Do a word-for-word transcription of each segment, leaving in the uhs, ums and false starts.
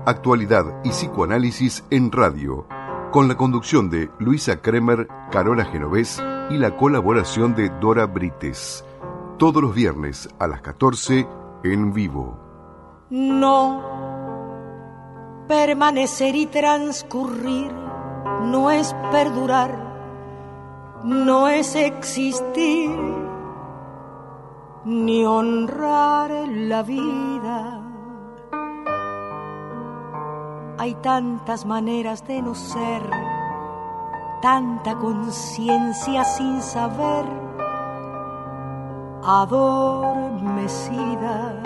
actualidad y psicoanálisis en radio, con la conducción de Luisa Kremer, Carola Genovés y la colaboración de Dora Brites. Todos los viernes a las catorce en vivo. No, permanecer y transcurrir no es perdurar, no es existir, ni honrar la vida. Hay tantas maneras de no ser, tanta conciencia sin saber, adormecida.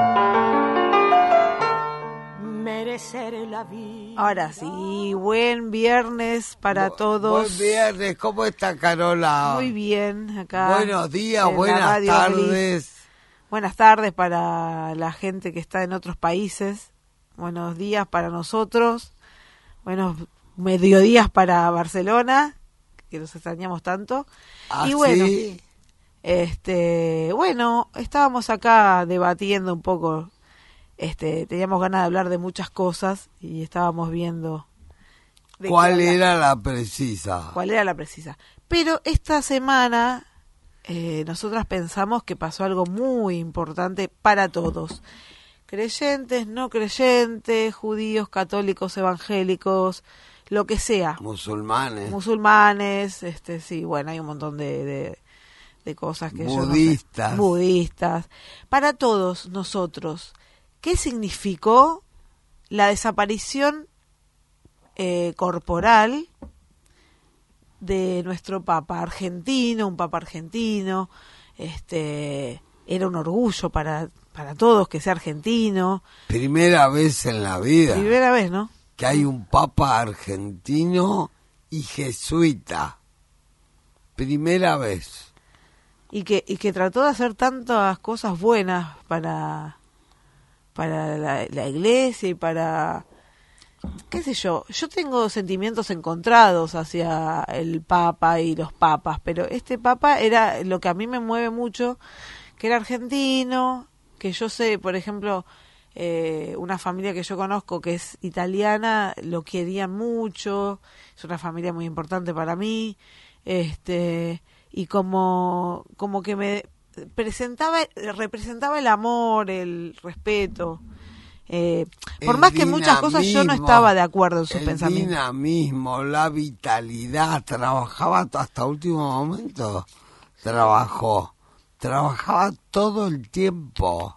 Merecer la vida. Ahora sí, buen viernes para Bu- todos. Buen viernes, ¿cómo está Carola? Muy bien, acá. Buenos días, buenas tardes. Feliz. Buenas tardes para la gente que está en otros países. Buenos días para nosotros. Buenos mediodías para Barcelona, que nos extrañamos tanto. ¿Ah, y bueno, sí? este, bueno, estábamos acá debatiendo un poco. Este, teníamos ganas de hablar de muchas cosas y estábamos viendo de cuál era la precisa. ¿Cuál era la precisa? Pero esta semana eh, nosotras pensamos que pasó algo muy importante para todos. Creyentes, no creyentes, judíos, católicos, evangélicos, lo que sea. Musulmanes. Musulmanes, este, sí, bueno, hay un montón de, de, de cosas que budistas. yo no sé. Budistas. Para todos nosotros, ¿qué significó la desaparición eh, corporal de nuestro papa argentino, un papa argentino? Este, era un orgullo para para todos que sea argentino. Primera vez en la vida. Primera vez, ¿no? Que hay un papa argentino y jesuita. Primera vez. Y que y que trató de hacer tantas cosas buenas para para la, la iglesia y para, qué sé yo, yo tengo sentimientos encontrados hacia el papa y los papas, pero este papa era lo que a mí me mueve mucho, que era argentino, que yo sé, por ejemplo, eh, una familia que yo conozco que es italiana, lo querían mucho, es una familia muy importante para mí, este y como como que me presentaba representaba el amor, el respeto, eh, por el más que en muchas cosas yo no estaba de acuerdo en sus el pensamientos. El dinamismo, la vitalidad, trabajaba hasta último momento, trabajó. Trabajaba todo el tiempo.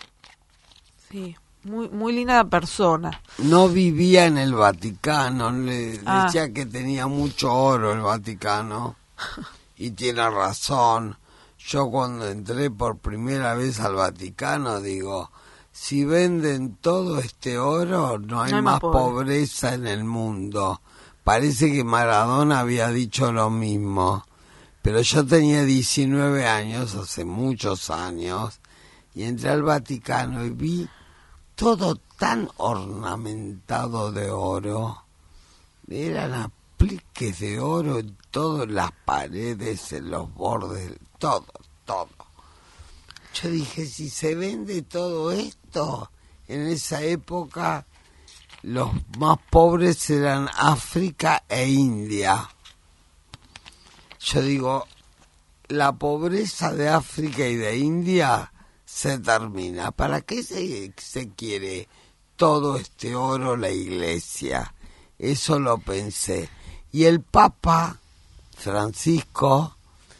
Sí, muy muy linda persona. No vivía en el Vaticano, le Ah. decía que tenía mucho oro el Vaticano. Y tiene razón. Yo cuando entré por primera vez al Vaticano digo, si venden todo este oro no hay, no hay más más pobre. pobreza en el mundo. Parece que Maradona había dicho lo mismo. Pero yo tenía diecinueve años, hace muchos años, y entré al Vaticano y vi todo tan ornamentado de oro. Eran apliques de oro en todas las paredes, en los bordes, todo, todo. Yo dije, si se vende todo esto, en esa época los más pobres eran África e India. Yo digo, la pobreza de África y de India se termina. ¿Para qué se, se quiere todo este oro la iglesia? Eso lo pensé. Y el Papa Francisco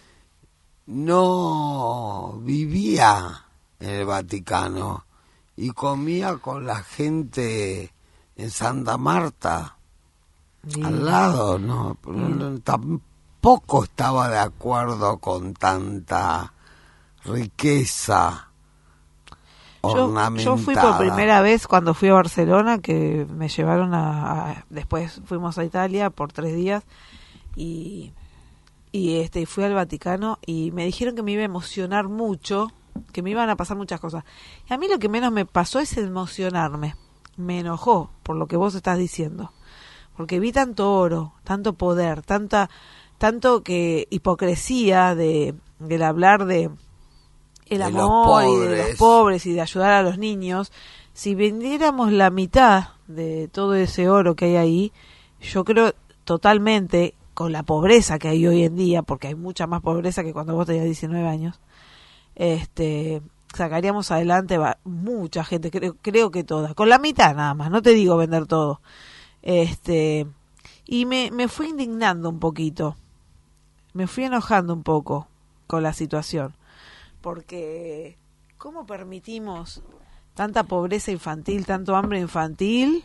no vivía en el Vaticano y comía con la gente en Santa Marta, sí. Al lado, ¿no? Mm. Tampoco estaba de acuerdo con tanta riqueza ornamentada. Yo, yo fui por primera vez cuando fui a Barcelona, que me llevaron a, a después fuimos a Italia por tres días y y este fui al Vaticano y me dijeron que me iba a emocionar mucho, que me iban a pasar muchas cosas. Y a mí lo que menos me pasó es emocionarme. Me enojó por lo que vos estás diciendo, porque vi tanto oro, tanto poder, tanta tanto que hipocresía de del hablar de el amor y de los pobres y de ayudar a los niños. Si vendiéramos la mitad de todo ese oro que hay ahí, yo creo totalmente, con la pobreza que hay hoy en día, porque hay mucha más pobreza que cuando vos tenías diecinueve años, este sacaríamos adelante va, mucha gente, creo, creo que toda, con la mitad nada más, no te digo vender todo. Este, y me, me fui indignando un poquito, me fui enojando un poco con la situación, porque ¿cómo permitimos tanta pobreza infantil, tanto hambre infantil?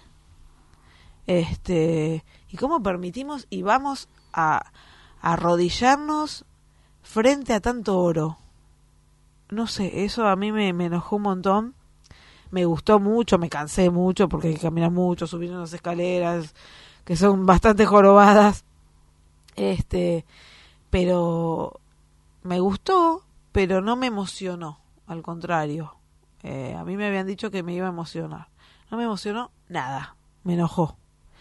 Este, y cómo permitimos y vamos a, a arrodillarnos frente a tanto oro. No sé, eso a mí me, me enojó un montón, me gustó mucho, me cansé mucho porque hay que caminar mucho, subir unas escaleras que son bastante jorobadas, este, pero me gustó, pero no me emocionó, al contrario, eh, a mí me habían dicho que me iba a emocionar, no me emocionó nada, me enojó.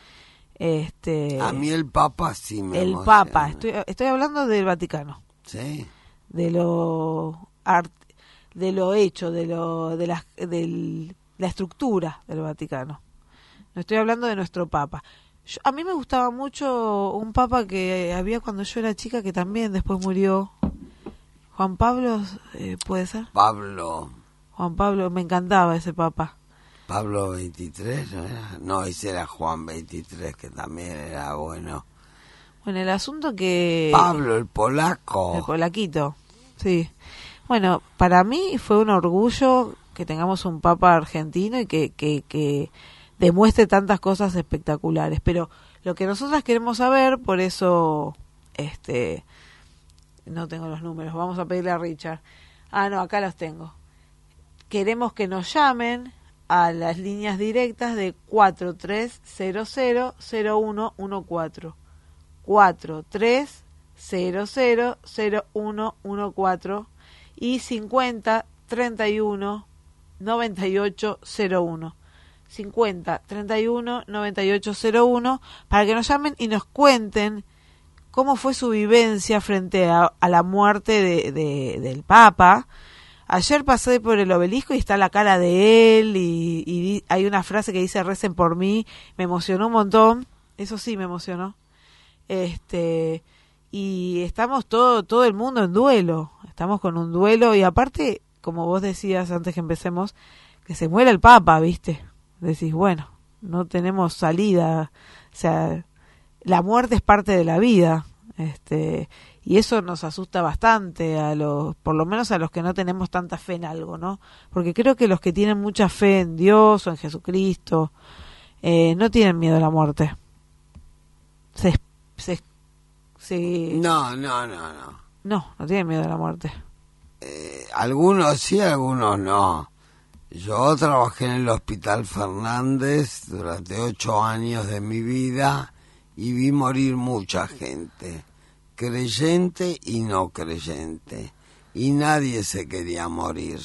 Este, a mí el Papa sí me el emociona. Papa, estoy, estoy hablando del Vaticano, sí, de lo art, de lo hecho, de lo de la, del, la estructura del Vaticano. No estoy hablando de nuestro Papa. Yo, a mí me gustaba mucho un Papa que había cuando yo era chica, que también después murió. Juan Pablo, eh, ¿puede ser? Pablo. Juan Pablo, me encantaba ese Papa. Pablo veintitrés, ¿no era? No, ese era Juan veintitrés, que también era bueno. Bueno, el asunto que... Pablo, el polaco. El polaquito, sí. Bueno, para mí fue un orgullo que tengamos un Papa argentino y que, que, que demuestre tantas cosas espectaculares. Pero lo que nosotras queremos saber, por eso, este, no tengo los números, vamos a pedirle a Richard. Ah, no, acá los tengo. Queremos que nos llamen a las líneas directas de cuatro tres cero cero cero uno uno cuatro. cuatro tres cero cero cero uno uno cuatro y cincuenta treinta y uno noventa y ocho cero uno. cincuenta treinta y uno noventa y ocho cero uno para que nos llamen y nos cuenten cómo fue su vivencia frente a, a la muerte de, de, del Papa. Ayer pasé por el obelisco y está la cara de él y, y hay una frase que dice recen por mí, me emocionó un montón, eso sí me emocionó. Este, y estamos todo todo el mundo en duelo, estamos con un duelo y aparte, como vos decías antes que empecemos, que se muera el Papa, ¿viste? Decís, bueno, no tenemos salida, o sea, la muerte es parte de la vida, este, y eso nos asusta bastante a los, por lo menos a los que no tenemos tanta fe en algo, ¿no? Porque creo que los que tienen mucha fe en Dios o en Jesucristo, eh, no tienen miedo a la muerte. Se, se, se... No, no, no, no. No, no tienen miedo a la muerte. Eh, algunos sí, algunos no. Yo trabajé en el Hospital Fernández durante ocho años de mi vida y vi morir mucha gente, creyente y no creyente, y nadie se quería morir.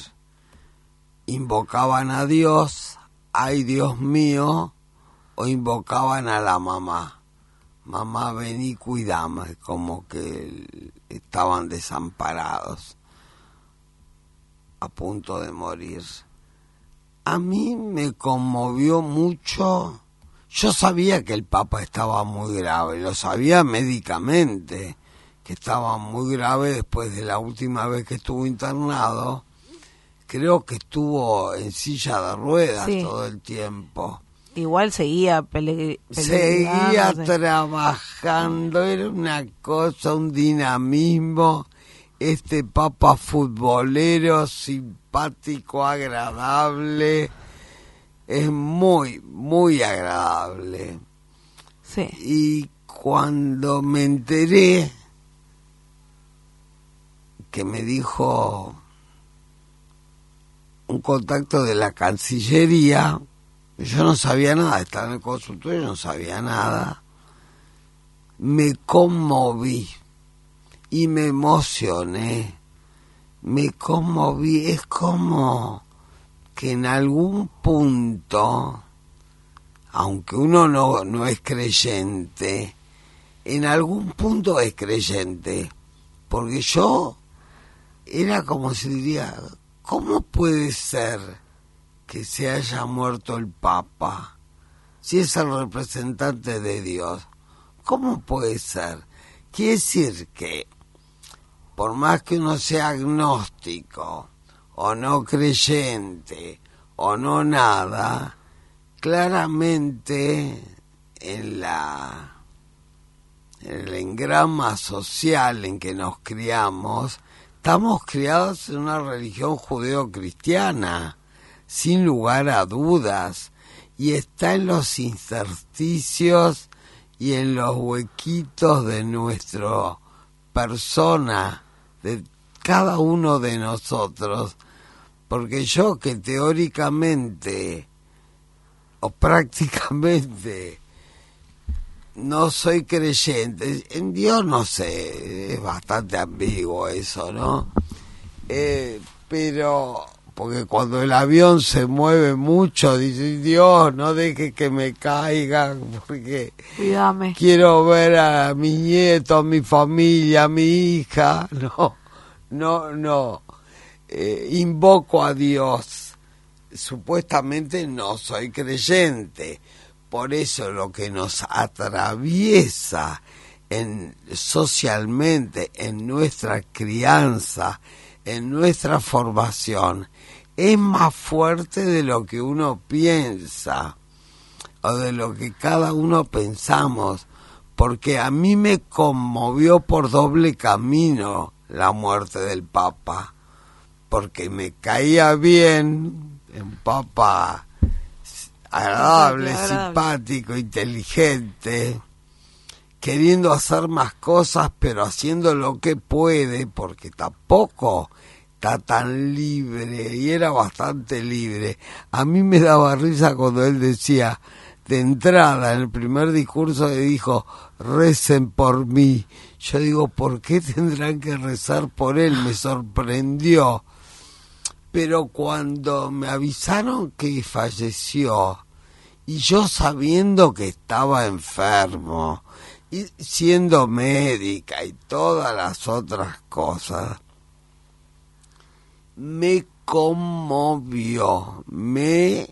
Invocaban a Dios, ay Dios mío, o invocaban a la mamá. Mamá, vení, cuidame, como que estaban desamparados, a punto de morir. A mí me conmovió mucho. Yo sabía que el Papa estaba muy grave, lo sabía médicamente, que estaba muy grave después de la última vez que estuvo internado. Creo que estuvo en silla de ruedas sí. todo el tiempo. Igual seguía pele seguía trabajando, era una cosa, un dinamismo. Este Papa futbolero, simpático, agradable, es muy, muy agradable. Sí. Y cuando me enteré que me dijo un contacto de la Cancillería, yo no sabía nada, estaba en el consultorio, no sabía nada, me conmoví. Y me emocioné, me conmoví, es como que en algún punto, aunque uno no, no es creyente, en algún punto es creyente, porque yo era como si diría, ¿cómo puede ser que se haya muerto el Papa? si es el representante de Dios? ¿Cómo puede ser? Quiere decir que por más que uno sea agnóstico o no creyente o no nada, claramente en la en el engrama social en que nos criamos, estamos criados en una religión judeo-cristiana, sin lugar a dudas, y está en los intersticios y en los huequitos de nuestra persona, de cada uno de nosotros, porque yo que teóricamente o prácticamente no soy creyente, en Dios no sé, es bastante ambiguo eso, ¿no? Eh, pero porque cuando el avión se mueve mucho, dice, Dios, no deje que me caiga, porque Cuídame. Quiero ver a mis nietos, a mi familia, a mi hija. No, no, no. Eh, invoco a Dios. Supuestamente no soy creyente. Por eso lo que nos atraviesa en, socialmente en nuestra crianza, en nuestra formación, es más fuerte de lo que uno piensa o de lo que cada uno pensamos, porque a mí me conmovió por doble camino la muerte del Papa, porque me caía bien, un Papa agradable, agradable, simpático, inteligente, queriendo hacer más cosas, pero haciendo lo que puede, porque tampoco está tan libre, y era bastante libre. A mí me daba risa cuando él decía, de entrada, en el primer discurso le dijo, recen por mí. Yo digo, ¿por qué tendrán que rezar por él? Me sorprendió. Pero cuando me avisaron que falleció, y yo sabiendo que estaba enfermo, y siendo médica y todas las otras cosas, me conmovió, me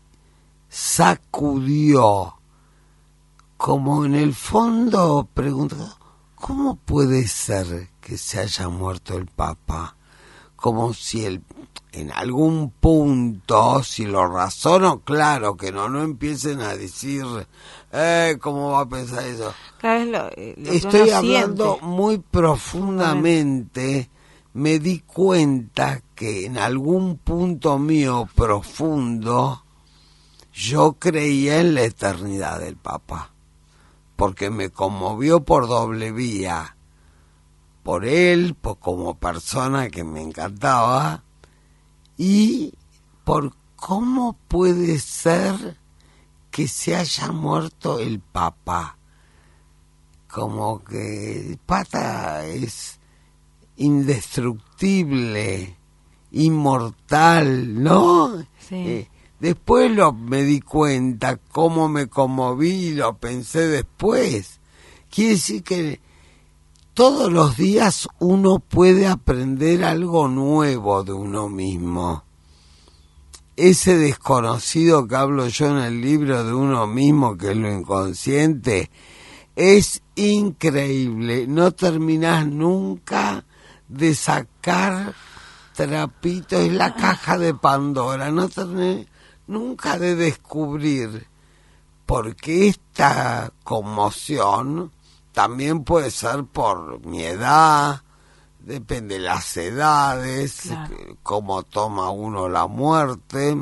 sacudió, como en el fondo pregunto, ¿cómo puede ser que se haya muerto el Papa? Como si el, en algún punto, si lo razono, claro, que no, no empiecen a decir, eh, ¿cómo va a pensar eso? Claro, es lo, eh, lo que Estoy uno hablando siente. muy profundamente, me di cuenta que en algún punto mío profundo, yo creía en la eternidad del Papa, porque me conmovió por doble vía, por él, por como persona que me encantaba, y por cómo puede ser que se haya muerto el Papa. Como que el Papa es indestructible, inmortal, ¿no? Sí. Eh, después lo me di cuenta cómo me conmoví y lo pensé después. Quiere decir que todos los días uno puede aprender algo nuevo de uno mismo. Ese desconocido que hablo yo en el libro de uno mismo, que es lo inconsciente, es increíble. No terminás nunca de sacar trapitos, es la caja de Pandora. No terminás nunca de descubrir, porque esta conmoción también puede ser por mi edad, depende de las edades, claro, cómo toma uno la muerte.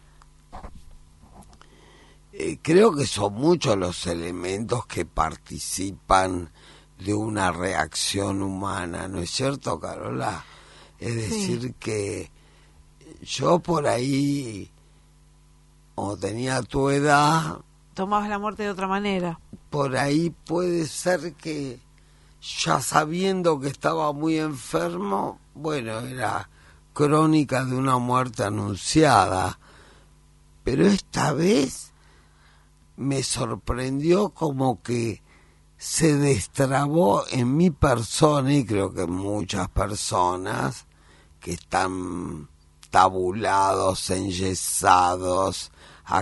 Eh, creo que son muchos los elementos que participan de una reacción humana, ¿no es cierto, Carola? Es decir, sí, que yo por ahí, o tenía tu edad, tomabas la muerte de otra manera. Por ahí puede ser que ya sabiendo que estaba muy enfermo, bueno, era crónica de una muerte anunciada, pero esta vez me sorprendió como que se destrabó en mi persona, y creo que en muchas personas que están entabulados, enyesados,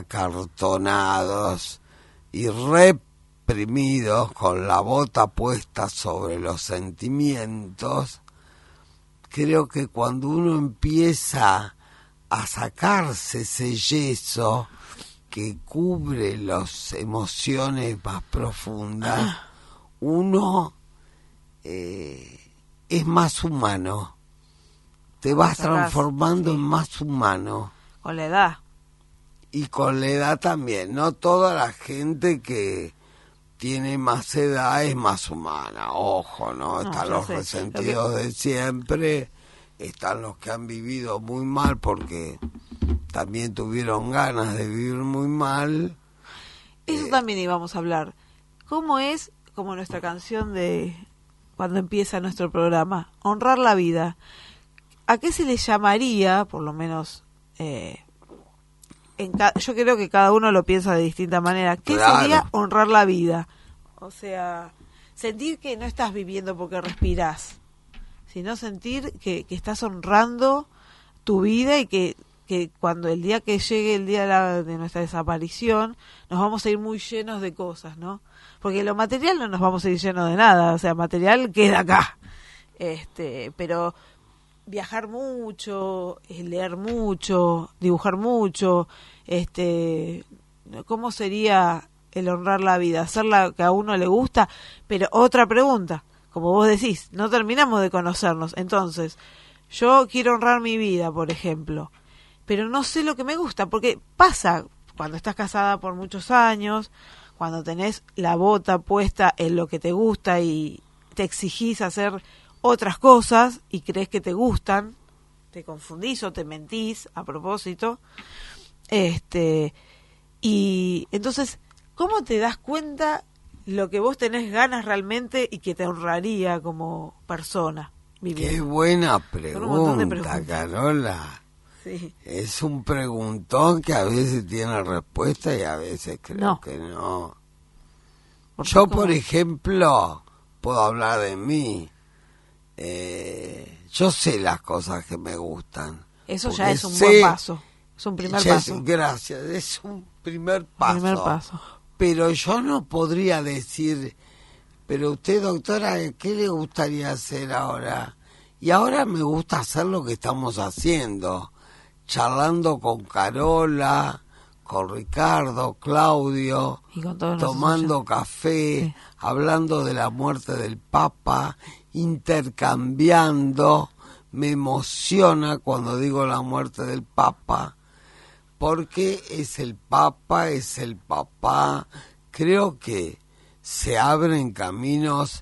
acartonados y reprimidos con la bota puesta sobre los sentimientos, creo que cuando uno empieza a sacarse ese yeso que cubre las emociones más profundas, uno eh, es más humano, te vas transformando en más humano. Con la edad. Y con la edad también, no toda la gente que tiene más edad es más humana, ojo, ¿no? No, Están ya los sé. resentidos Lo que... de siempre, están los que han vivido muy mal porque también tuvieron ganas de vivir muy mal. Eso eh, también íbamos a hablar. ¿Cómo es, como nuestra canción de cuando empieza nuestro programa, honrar la vida? ¿A qué se le llamaría, por lo menos, eh, en ca- yo creo que cada uno lo piensa de distinta manera, ¿qué Claro. sería honrar la vida? O sea, sentir que no estás viviendo porque respirás, sino sentir que, que estás honrando tu vida y que, que cuando el día que llegue el día de, la, de nuestra desaparición nos vamos a ir muy llenos de cosas, ¿no? Porque lo material no nos vamos a ir llenos de nada, o sea, material queda acá, este, pero viajar mucho, leer mucho, dibujar mucho, este, ¿cómo sería el honrar la vida? Hacer la que a uno le gusta, pero otra pregunta, como vos decís, no terminamos de conocernos, entonces, yo quiero honrar mi vida, por ejemplo, pero no sé lo que me gusta, porque pasa cuando estás casada por muchos años, cuando tenés la bota puesta en lo que te gusta y te exigís hacer otras cosas y crees que te gustan, te confundís o te mentís a propósito, este, y entonces, ¿cómo te das cuenta lo que vos tenés ganas realmente y que te honraría como persona viviendo? Qué buena Son un montón de pregunta, preguntas. Carola. Sí. Es un preguntón que a veces tiene respuesta y a veces creo No. que no. Porque Yo, como- por ejemplo, puedo hablar de mí. Eh, yo sé las cosas que me gustan. Eso ya porque es un sé- buen paso, es un primer ya es- paso. gracias, es un primer paso. Primer paso. Pero yo no podría decir, pero usted, doctora, ¿qué le gustaría hacer ahora? Y ahora me gusta hacer lo que estamos haciendo, charlando con Carola, con Ricardo, Claudio, Y con todos los tomando café, Sí. hablando de la muerte del Papa, intercambiando. Me emociona cuando digo la muerte del Papa, porque es el Papa, es el papá. Creo que se abren caminos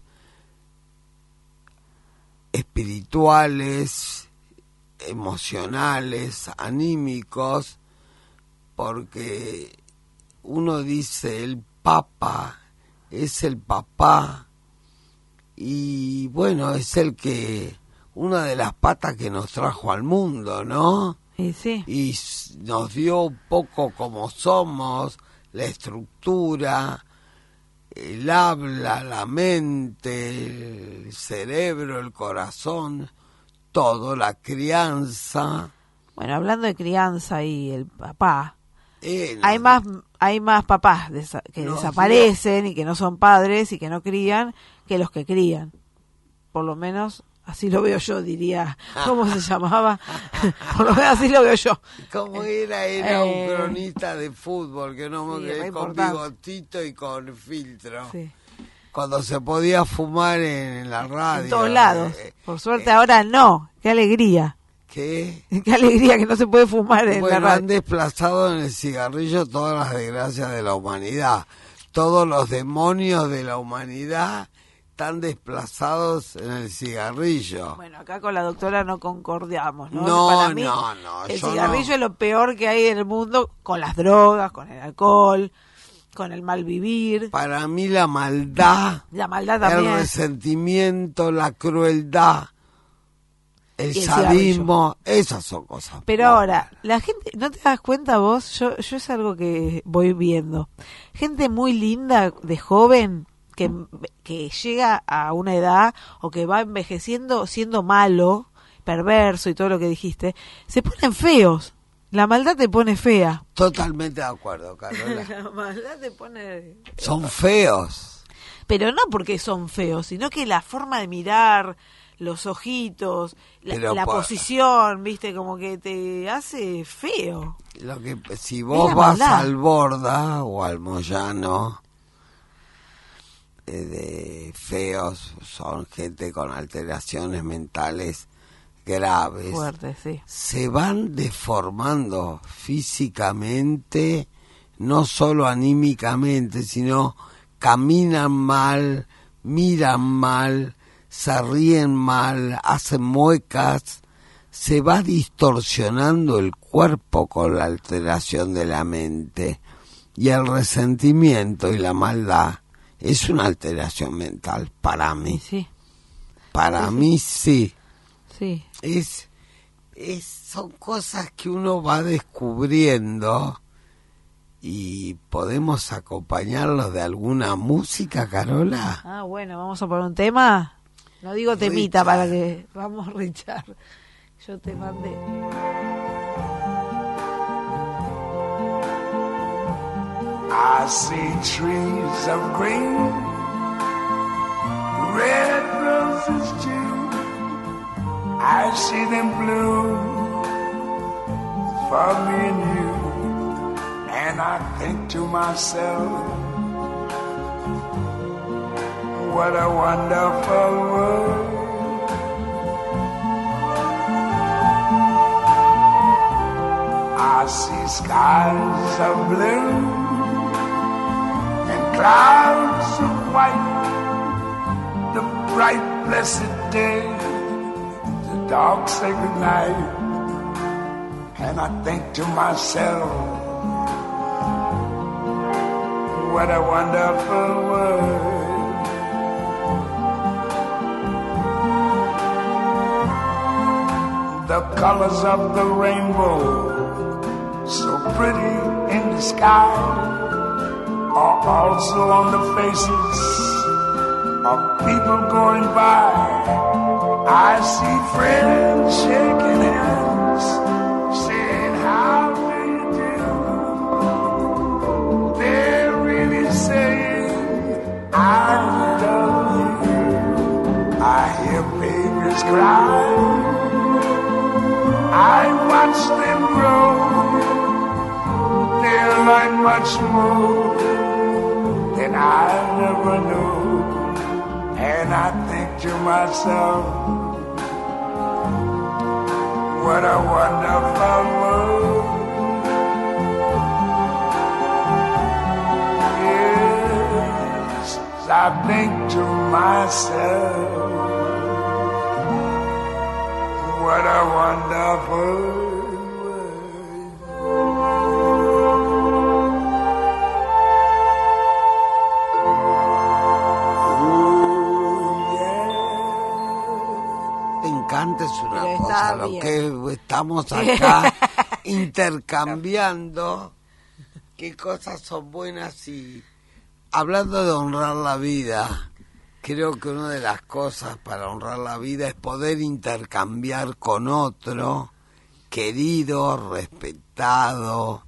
espirituales, emocionales, anímicos, porque uno dice el Papa es el papá y bueno, es el que, una de las patas que nos trajo al mundo, ¿no? Y sí, Y s- nos dio un poco como somos, la estructura, el habla, la mente, el cerebro, el corazón, todo, la crianza. bueno, hablando de crianza y el papá, Eh, hay nos- más hay más papás desa- que Nos desaparecen y que no son padres y que no crían que los que crían. Por lo menos así lo veo yo, diría. ¿Cómo se llamaba? Por lo menos así lo veo yo. ¿Cómo era? Era Eh, un cronista de fútbol que no sí, me re con importante. bigotito y con filtro. Sí. Cuando se podía fumar en, la radio. En todos lados. eh, Por suerte eh, ahora no. Qué alegría. ¿Qué? Qué alegría que no se puede fumar en la Bueno, radio. han desplazado en el cigarrillo todas las desgracias de la humanidad. Todos los demonios de la humanidad están desplazados en el cigarrillo. Bueno, acá con la doctora no concordiamos, ¿no? No, Para mí, no, no, el yo cigarrillo no. es lo peor que hay en el mundo con las drogas, con el alcohol, con el mal vivir, Para mí la maldad, la maldad el también. resentimiento, la crueldad, el Y el sadismo, esas son cosas. Pero buenas. ahora, la gente, ¿no te das cuenta vos? Yo, yo es algo que voy viendo. Gente muy linda, de joven, que, que llega a una edad o que va envejeciendo siendo malo, perverso y todo lo que dijiste, se ponen feos. La maldad te pone fea. Totalmente de acuerdo, Carola. La maldad te pone... Son feos. Pero no porque son feos, sino que la forma de mirar, los ojitos, la, la por... posición, viste, como que te hace feo. Lo que si vos vas maldad. Al Borda o al Moyano, eh, de feos, son gente con alteraciones mentales graves. Fuerte, sí. Se van deformando físicamente, no solo anímicamente, sino caminan mal, miran mal, se ríen mal, hacen muecas, se va distorsionando el cuerpo con la alteración de la mente. Y el resentimiento y la maldad es una alteración mental para mí. Sí. Para sí, mí sí. Sí. Es, es, son cosas que uno va descubriendo y podemos acompañarlos de alguna música, Carola. Ah, bueno, vamos a poner un tema. No digo temita Richard. Para que... Vamos, Richard. Yo te mandé. I see trees of green, red roses too. I see them bloom for me and you. And I think to myself, what a wonderful world. I see skies of blue and clouds of white, the bright blessed day, the dark sacred night. And I think to myself, what a wonderful world. The colors of the rainbow, so pretty in the sky, are also on the faces of people going by. I see friends shaking hands, saying how do you do. They're really saying I love you. I hear babies cry, I watch them grow. They'll learn much more than I never knew. And I think to myself, what a wonderful world. Yes, I think to myself, what a wonderful world. Es una Pero cosa, lo bien. Que estamos acá intercambiando qué cosas son buenas. Y hablando de honrar la vida, creo que una de las cosas para honrar la vida es poder intercambiar con otro querido, respetado,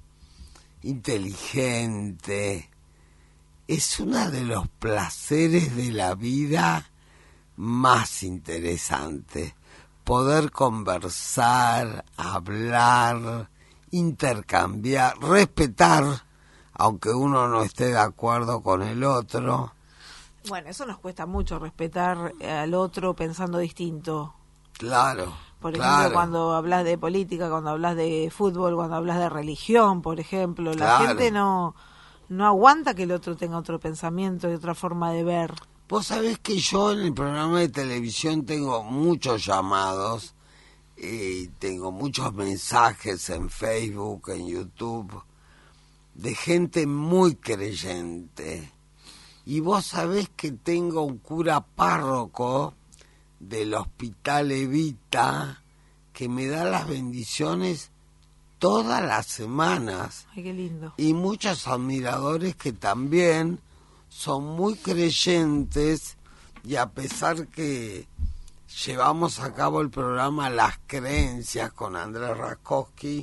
inteligente. Es uno de los placeres de la vida más interesantes. Poder conversar, hablar, intercambiar, respetar, aunque uno no esté de acuerdo con el otro. Bueno, eso nos cuesta mucho, respetar al otro pensando distinto. Claro. Por claro. ejemplo, cuando hablas de política, cuando hablas de fútbol, cuando hablas de religión, por ejemplo, claro. La gente no, no aguanta que el otro tenga otro pensamiento y otra forma de ver. Vos sabés que yo en el programa de televisión tengo muchos llamados, y tengo muchos mensajes en Facebook, en YouTube, de gente muy creyente. Y vos sabés que tengo un cura párroco del Hospital Evita que me da las bendiciones todas las semanas. Ay, qué lindo. Y muchos admiradores que también son muy creyentes, y a pesar que llevamos a cabo el programa Las Creencias con Andrés Raskowski.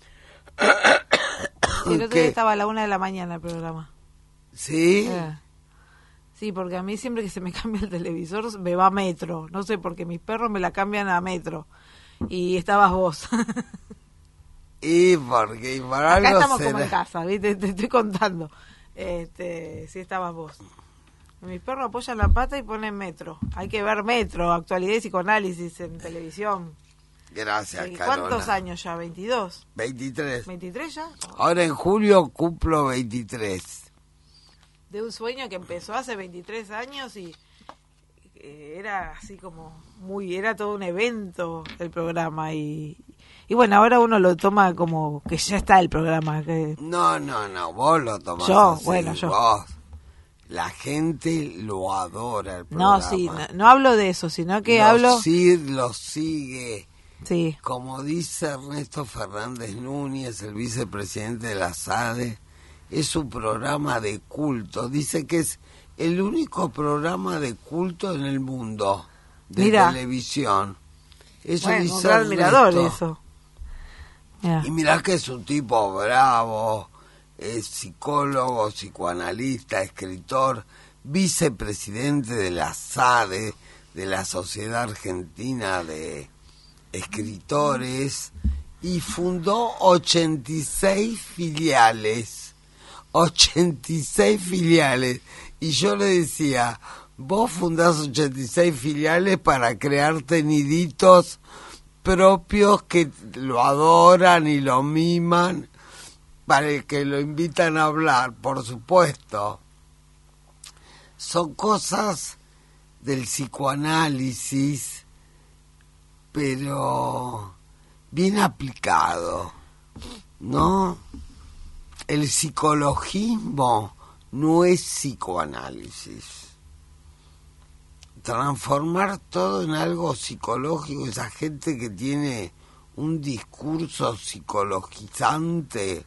Sí, el otro día estaba a la una de la mañana el programa. ¿Sí? Eh. Sí, porque a mí siempre que se me cambia el televisor me va a Metro. No sé, porque mis perros me la cambian a Metro. Y estabas vos. Y porque y por Acá algo estamos será. como en casa, ¿viste? Te estoy contando. Este, sí, estabas vos. Mis perros apoyan la pata y ponen Metro. Hay que ver Metro, actualidad y psicoanálisis en televisión. Gracias, ¿Y Carola. cuántos años ya? ¿veintidós? veintitrés. ¿veintitrés ya? Ahora en julio cumplo veintitrés. De un sueño que empezó hace veintitrés años y eh, era así como muy, era todo un evento el programa y, y bueno, ahora uno lo toma como que ya está el programa. Que No, no, no, vos lo tomás Yo, así, bueno, yo. vos. La gente lo adora el programa. no, sí, no, no hablo de eso, sino que lo hablo... Sí, lo sigue. Sí, Como dice Ernesto Fernández Núñez, el vicepresidente de la S A D E, es un programa de culto. Dice que es el único programa de culto en el mundo de Mirá. televisión. Eso bueno, dice un gran admirador Ernesto. eso. Mirá. Y mirá que es un tipo bravo, es psicólogo, psicoanalista, escritor, vicepresidente de la S A D E, de la Sociedad Argentina de Escritores, y fundó ochenta y seis filiales. ochenta y seis filiales. Y yo le decía, vos fundás ochenta y seis filiales para crear teniditos propios que lo adoran y lo miman, para el que lo invitan a hablar, por supuesto. Son cosas del psicoanálisis, pero bien aplicado, ¿no? El psicologismo no es psicoanálisis. Transformar todo en algo psicológico, esa gente que tiene un discurso psicologizante,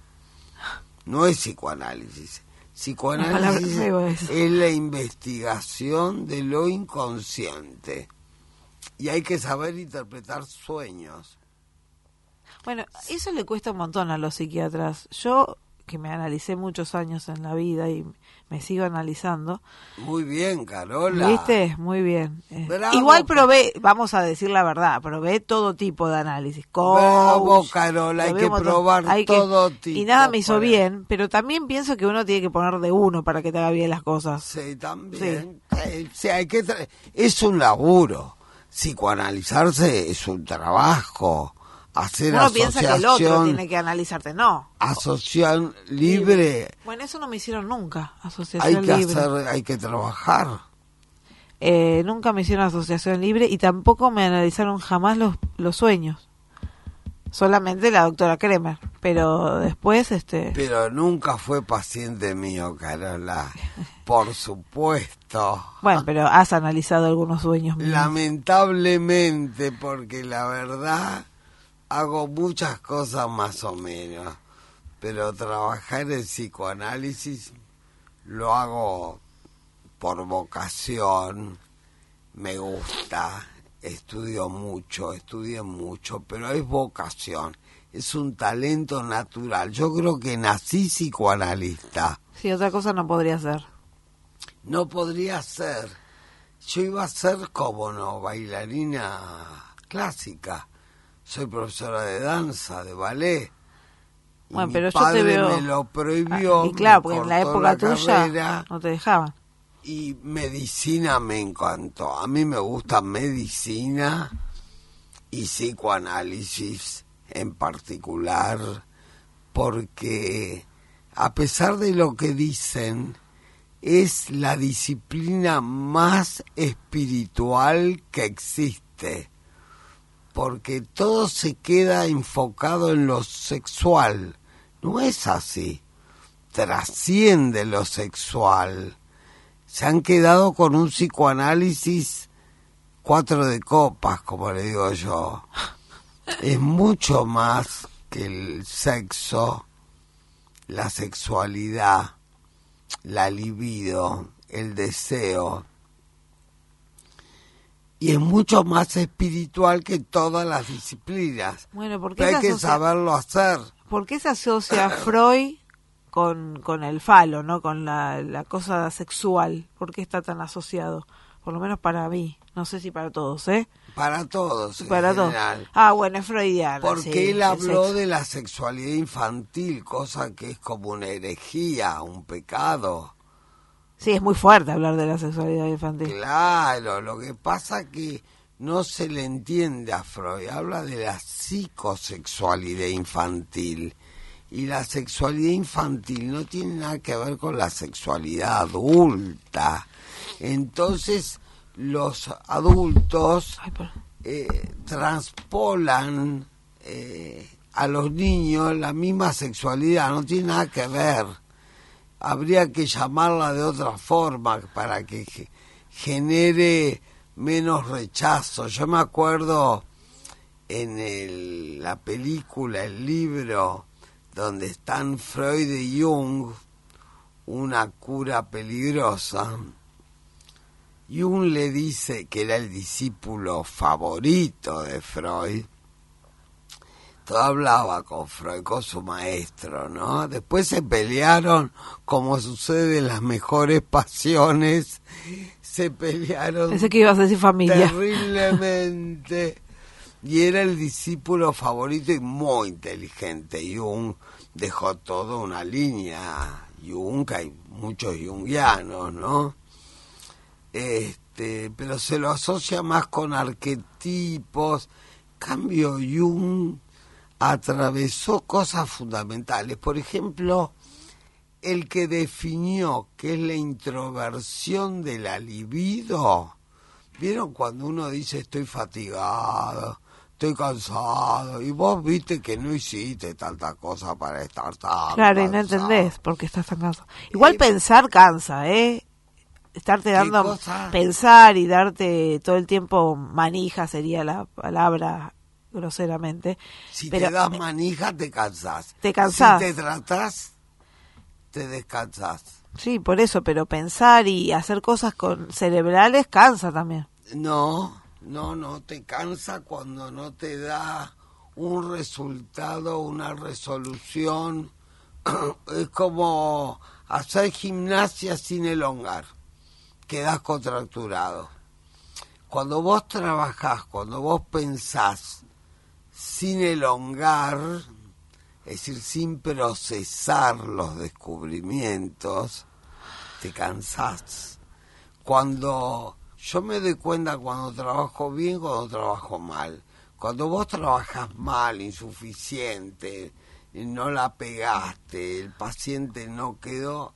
no es psicoanálisis. Psicoanálisis es. es la investigación de lo inconsciente. Y hay que saber interpretar sueños. Bueno, eso le cuesta un montón a los psiquiatras. Yo, que me analicé muchos años en la vida y me sigo analizando. Muy bien, Carola. ¿Viste? Muy bien. Eh, Bravo, igual probé, vamos a decir la verdad, probé todo tipo de análisis. Coach, Bravo, Carola, hay que probar hay todo que, tipo. Y nada me hizo para... bien, pero también pienso que uno tiene que poner de uno para que te haga bien las cosas. Sí, también. Sí. Eh, sí, hay que tra... Es un laburo. Psicoanalizarse es un trabajo. Hacer uno asociación, piensa que el otro tiene que analizarte, no. Asociación libre. libre. Bueno, eso no me hicieron nunca, asociación hay que libre. Hacer, hay que trabajar. Eh, nunca me hicieron asociación libre y tampoco me analizaron jamás los, los sueños. Solamente la doctora Kremer, pero después este pero nunca fue paciente mío, Carola, por supuesto. Bueno, pero has analizado algunos sueños míos. Lamentablemente, porque la verdad hago muchas cosas más o menos, pero trabajar en psicoanálisis lo hago por vocación, me gusta. Estudio mucho, estudié mucho, pero es vocación, es un talento natural. Yo creo que nací psicoanalista. Sí, otra cosa no podría ser. No podría ser. Yo iba a ser, como no, bailarina clásica. Soy profesora de danza, de ballet. Y bueno, mi pero padre yo te veo... me lo prohibió. Ah, y claro, me porque en la cortó época la tuya carrera. no te dejaban. Y medicina me encantó. A mí me gusta medicina y psicoanálisis en particular, porque a pesar de lo que dicen, es la disciplina más espiritual que existe, porque todo se queda enfocado en lo sexual. No es así. Trasciende lo sexual. Se han quedado con un psicoanálisis cuatro de copas, como le digo yo. Es mucho más que el sexo, la sexualidad, la libido, el deseo. y es mucho más espiritual que todas las disciplinas. Bueno, ¿por qué Pero hay se que asocia- saberlo hacer. ¿Por qué se asocia Freud con, con el falo, no con la, la cosa sexual? ¿Por qué está tan asociado? Por lo menos para mí. No sé si para todos, ¿eh? Para todos, en Para todos. general. Ah, bueno, es freudiano. Porque sí, él el habló sexo. de la sexualidad infantil, cosa que es como una herejía, un pecado. Sí, es muy fuerte hablar de la sexualidad infantil. Claro, lo que pasa que no se le entiende a Freud, habla de la psicosexualidad infantil. Y la sexualidad infantil no tiene nada que ver con la sexualidad adulta. Entonces, los adultos Ay, por- eh, transpolan eh, a los niños la misma sexualidad, no tiene nada que ver. Habría que llamarla de otra forma para que ge- genere menos rechazo. Yo me acuerdo en el, la película, el libro, donde están Freud y Jung, Una cura peligrosa. Jung le dice que era el discípulo favorito de Freud. Todo hablaba con Freud, con su maestro, ¿no? Después se pelearon, como sucede en las mejores pasiones, se pelearon Pensé que ibas a decir familia. terriblemente. Y era el discípulo favorito y muy inteligente. Jung dejó toda una línea. Jung, hay muchos jungianos, ¿no? Este, pero se lo asocia más con arquetipos. Cambio, Jung atravesó cosas fundamentales. Por ejemplo, el que definió qué es la introversión de la libido. ¿Vieron cuando uno dice estoy fatigado, estoy cansado? Y vos viste que no hiciste tanta cosa para estar tan Claro, y no cansado. entendés por qué estás tan cansado. Igual Eh, pensar cansa, ¿eh? Estarte ¿Qué dando, cosa? pensar y darte todo el tiempo manija sería la palabra groseramente. Si pero te das manija, te cansás. Te cansás. Si te tratás, te descansás. Sí, por eso, pero pensar y hacer cosas con cerebrales cansa también. No, no, no, te cansa cuando no te da un resultado, una resolución. Es como hacer gimnasia sin elongar. Quedás contracturado. Cuando vos trabajás, cuando vos pensás sin elongar, es decir, sin procesar los descubrimientos, te cansás. Cuando yo me doy cuenta cuando trabajo bien, cuando trabajo mal. Cuando vos trabajas mal, insuficiente, no la pegaste, el paciente no quedó,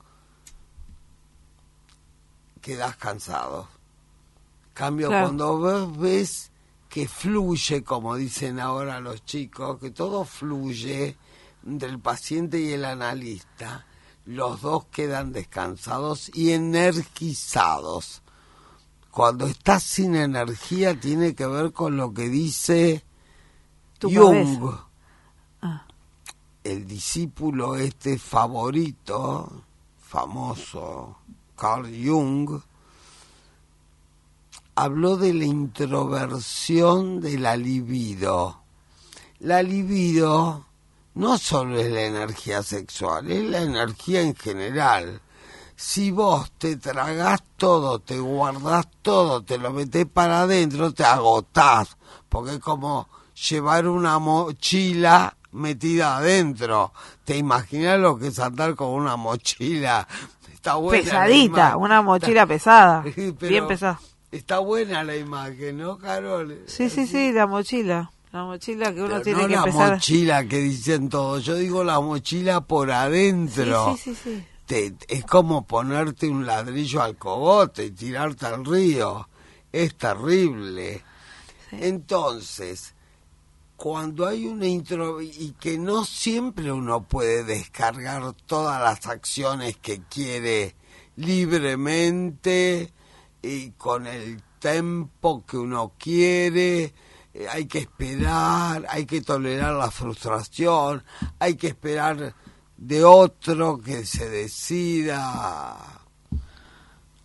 quedás cansado. Cambio, Claro. cuando vos ves que fluye, como dicen ahora los chicos, que todo fluye entre el paciente y el analista, los dos quedan descansados y energizados. Cuando estás sin energía tiene que ver con lo que dice Tu Jung, cabeza. Ah. el discípulo este favorito, famoso, Carl Jung, habló de la introversión de la libido. La libido no solo es la energía sexual, es la energía en general. Si vos te tragás todo, te guardás todo, te lo metés para adentro, te agotás, porque es como llevar una mochila metida adentro. ¿Te imaginas lo que es andar con una mochila? Está buena la Pesadita, imagen. una mochila pesada, Sí, pero bien pesada. Está buena la imagen, ¿no, Carol? Sí, sí, sí, la mochila. La mochila que uno Pero tiene no que la empezar. mochila que dicen todos, yo digo la mochila por adentro. Sí, sí, sí, sí. Te, es como ponerte un ladrillo al cogote y tirarte al río. Es terrible. Sí. Entonces, cuando hay una intro y que no siempre uno puede descargar todas las acciones que quiere libremente y con el tempo que uno quiere, eh, hay que esperar, hay que tolerar la frustración, hay que esperar de otro que se decida.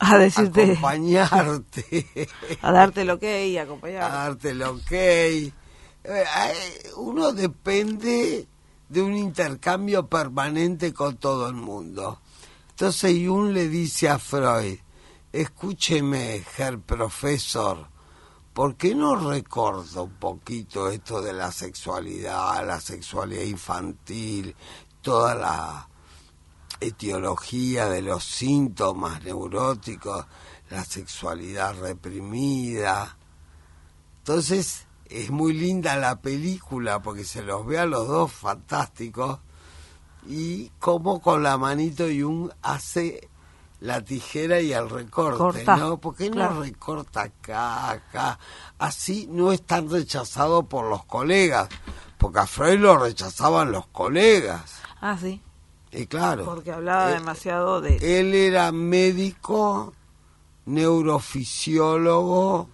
A decirte, acompañarte, a darte el ok y a acompañarte. darte el ok. Eh, Uno depende de un intercambio permanente con todo el mundo. Entonces Jung le dice a Freud, escúcheme, Herr Profesor, ¿por qué no recorta un poquito esto de la sexualidad, la sexualidad infantil, toda la etiología de los síntomas neuróticos, la sexualidad reprimida? Entonces es muy linda la película porque se los ve a los dos fantásticos y como con la manito Jung hace la tijera y el recorte, Corta, ¿no? ¿Por qué no claro. recorta acá, acá? Así no es tan rechazado por los colegas, porque a Freud lo rechazaban los colegas. Ah, sí, Y claro, porque hablaba eh, demasiado de... él era médico, neurofisiólogo,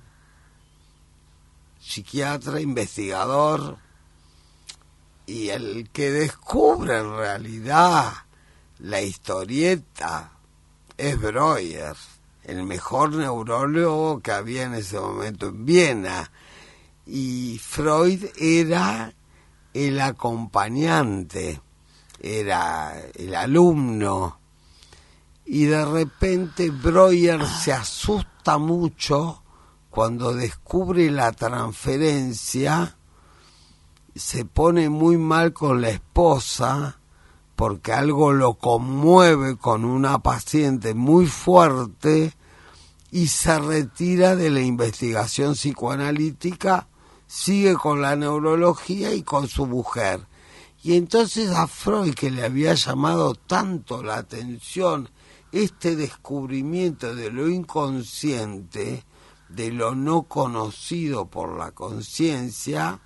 psiquiatra, investigador, y el que descubre en realidad la historieta es Breuer, el mejor neurólogo que había en ese momento en Viena, y Freud era el acompañante, era el alumno, y de repente Breuer se asusta mucho cuando descubre la transferencia, se pone muy mal con la esposa porque algo lo conmueve con una paciente muy fuerte y se retira de la investigación psicoanalítica, sigue con la neurología y con su mujer. Y entonces a Freud, que le había llamado tanto la atención este descubrimiento de lo inconsciente, de lo no conocido por la conciencia,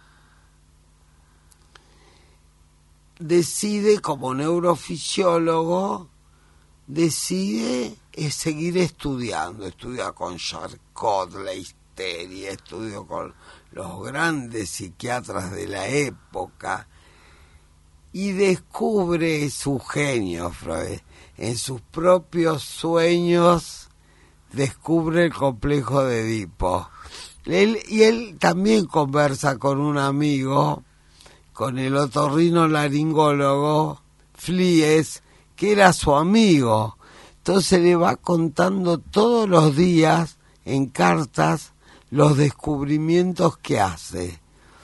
decide como neurofisiólogo, decide es seguir estudiando, estudia con Charcot, la histeria, estudia con los grandes psiquiatras de la época y descubre su genio, Freud. En sus propios sueños descubre el complejo de Edipo. Él, y él también conversa con un amigo, con el otorrinolaringólogo Flies, que era su amigo. Entonces le va contando todos los días en cartas los descubrimientos que hace.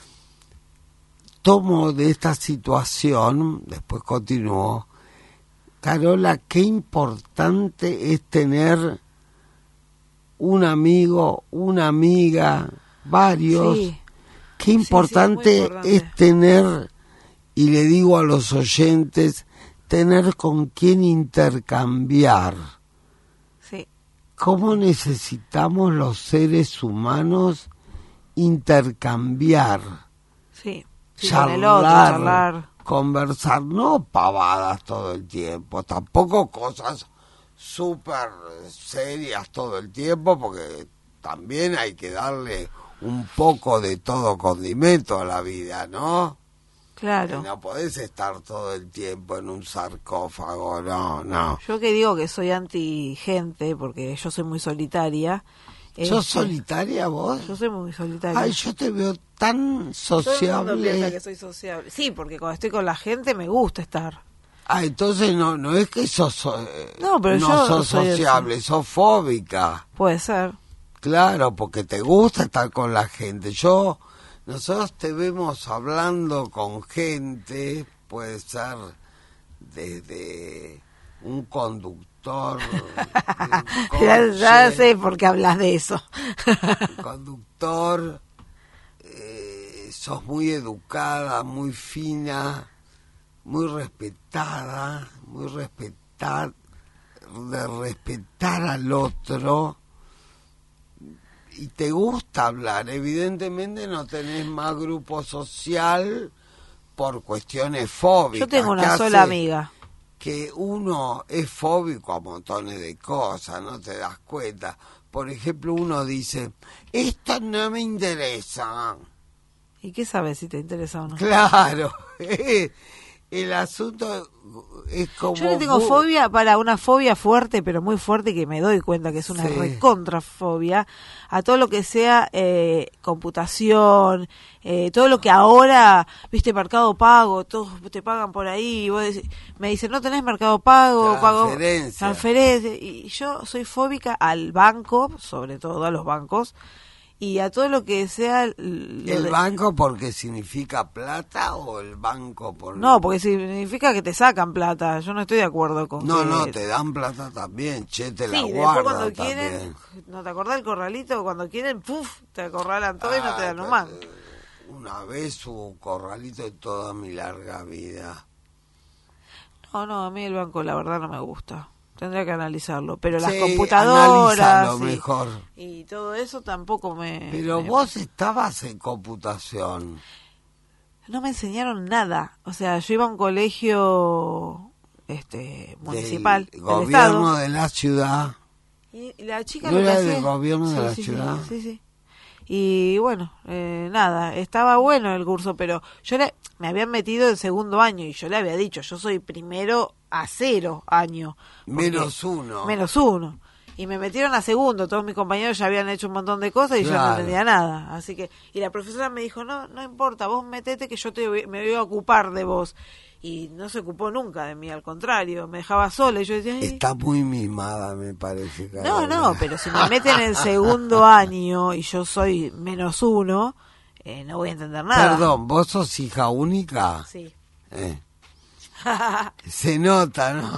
Tomo de esta situación, después continúo, Carola, qué importante es tener un amigo, una amiga, varios. Sí. Qué importante, sí, sí, importante es tener, y le digo a los oyentes, tener con quién intercambiar. Sí. ¿Cómo necesitamos los seres humanos intercambiar? Sí. Sí, charlar, con el otro, charlar. Conversar, no pavadas todo el tiempo, tampoco cosas súper serias todo el tiempo, porque también hay que darle un poco de todo condimento a la vida, ¿no? Claro. Y no podés estar todo el tiempo en un sarcófago, no, no. Yo que digo que soy anti gente, porque yo soy muy solitaria. ¿Sos este, solitaria vos? Yo soy muy solitaria. Ay, yo te veo tan Todo el mundo piensa sociable. que soy sociable. Sí, porque cuando estoy con la gente me gusta estar. Ah, entonces no no es que sos, so- eh, No, pero no yo sos soy sociable, sos fóbica. Puede ser. Claro, porque te gusta estar con la gente. Yo, nosotros te vemos hablando con gente, puede ser desde un conductor, de un Ya, ya coche, sé por qué hablas de eso. un conductor, eh, sos muy educada, muy fina, muy respetada, muy respetar, de respetar al otro. Y te gusta hablar, evidentemente no tenés más grupo social por cuestiones fóbicas. Yo tengo que una hace sola amiga. Que uno es fóbico a montones de cosas, no te das cuenta. Por ejemplo, uno dice, esto no me interesa. ¿Y qué sabes si te interesa o no? Claro, el asunto es como... Yo le tengo bu- fobia, para una fobia fuerte, pero muy fuerte, que me doy cuenta que es una Sí. recontrafobia, a todo lo que sea eh, computación, eh, todo lo que ahora, viste, Mercado Pago, todos te pagan por ahí, y vos decís, me dicen, no tenés Mercado Pago, pago Transferencia. transferencia, y yo soy fóbica al banco, sobre todo a los bancos, y a todo lo que sea... l- lo ¿El de- banco porque significa plata o el banco por...? No, porque significa que te sacan plata, yo no estoy de acuerdo con No, que- no, te dan plata también, che, te la Sí, después guardan cuando también. quieren, ¿no te acordás del corralito? Cuando quieren, ¡puf!, te acorralan todo y no te Ay, dan un pero mango. te- Una vez hubo un corralito de toda mi larga vida. No, no, a mí el banco la verdad no me gusta. Tendría que analizarlo. Pero las Sí, computadoras analízalo y, mejor. y todo eso tampoco me... Pero me- vos estabas en computación. No me enseñaron nada. O sea, yo iba a un colegio este municipal Del del gobierno estado. de la ciudad. Y la chica ¿No lo que era del hacía- gobierno de Sí, la sí, ciudad? Sí, sí, sí. Y bueno, eh, nada, estaba bueno el curso, pero yo le, me habían metido en segundo año y yo le había dicho, yo soy primero a cero año. porque- Menos uno. Menos uno. Y me metieron a segundo, todos mis compañeros ya habían hecho un montón de cosas y yo no Claro. entendía nada. Así que, y la profesora me dijo, no, no importa, vos metete que yo te voy- me voy a ocupar de vos. Y no se ocupó nunca de mí, al contrario, me dejaba sola y yo decía, "Ay, Está muy mimada, me parece. no, Carola. no, pero si me meten en segundo año y yo soy menos uno, eh, no voy a entender nada. Perdón, ¿vos sos hija única? Sí. Eh. Se nota, ¿no?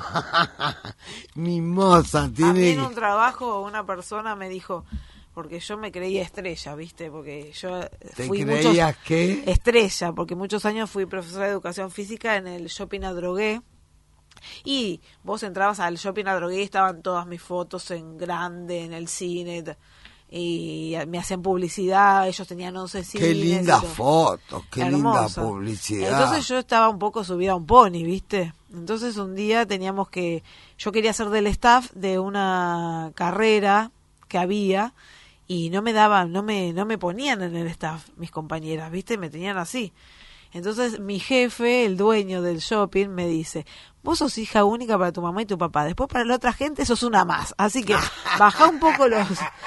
Mimosa, A mí tiene... en un trabajo una persona me dijo, porque yo me creía estrella, ¿viste? Porque yo ¿Te fui creías muchos... que? Estrella, porque muchos años fui profesora de educación física en el Shopping Adrogué. Y vos entrabas al Shopping Adrogué y estaban todas mis fotos en grande, en el cine, t- y me hacían publicidad, ellos tenían once cines. Qué lindas y todo. fotos, qué linda Hermosa. publicidad. Entonces yo estaba un poco subida a un pony, ¿viste? Entonces un día teníamos que... Yo quería ser del staff de una carrera que había y no me daban, no me, no me ponían en el staff mis compañeras, ¿viste? Me tenían así. Entonces mi jefe, el dueño del shopping, me dice, vos sos hija única para tu mamá y tu papá, después para la otra gente sos una más, así que bajá un poco los,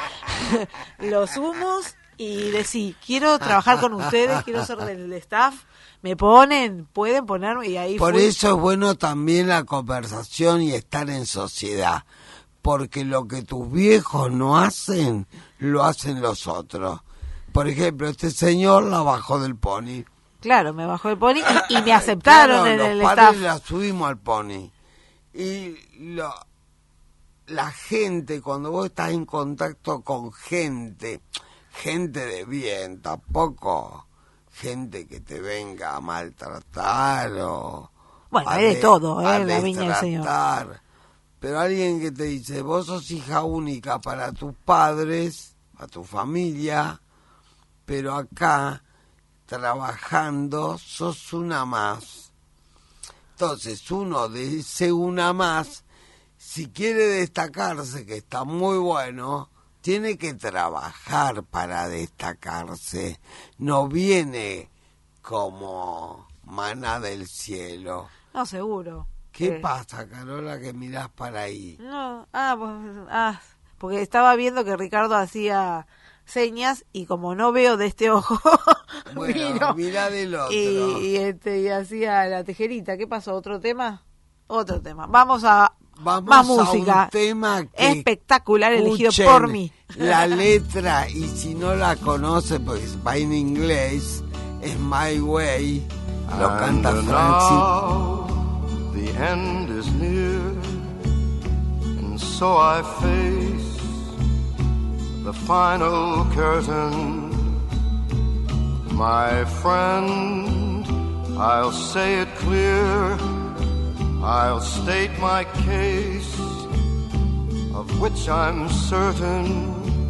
los humos y decí, quiero trabajar con ustedes, quiero ser del staff, me ponen, pueden ponerme y ahí Por fui. eso es bueno también la conversación y estar en sociedad, porque lo que tus viejos no hacen, lo hacen los otros. Por ejemplo, este señor la bajó del pony. Claro, me bajó el pony y, y me aceptaron Claro, en los el padres staff. la subimos al pony. Y lo, la gente, cuando vos estás en contacto con gente, gente de bien, tampoco gente que te venga a maltratar o... Bueno, a hay de de- todo, ¿eh? a En la viña del Señor. destratar. Pero alguien que te dice, vos sos hija única para tus padres, para tu familia, pero acá, trabajando, sos una más. Entonces, uno de ese una más, si quiere destacarse, que está muy bueno, tiene que trabajar para destacarse. No viene como maná del cielo. No, seguro. ¿Qué Eh, pasa, Carola, que mirás para ahí? No, ah, pues, ah, porque estaba viendo que Ricardo hacía señas y como no veo de este ojo, Bueno, miro. mirá del otro. y, y, este, y hacía la tejerita. ¿Qué pasó? ¿Otro tema? Otro tema. Vamos a Vamos más a música. un tema que Espectacular, elegido escuchen por mí. la letra, y si no la conoce, pues va en inglés, es My Way, lo canta And Frank now the end is near, and so I face the final curtain. My friend, I'll say it clear, I'll state my case, of which I'm certain.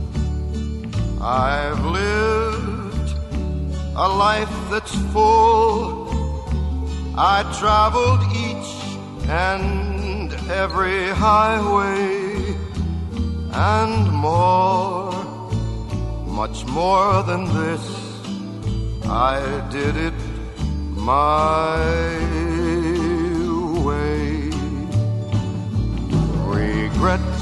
I've lived a life that's full. I traveled each and every highway and more, much more than this. I did it my regrets,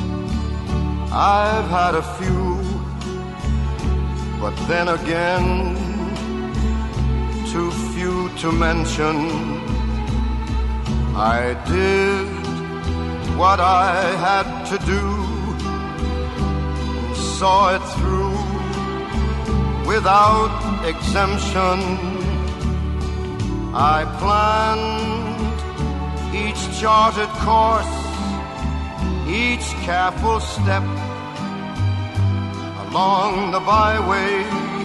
I've had a few, but then again, too few to mention. I did what I had to do, and saw it through without exemption. I planned each charted course, each careful step along the byway,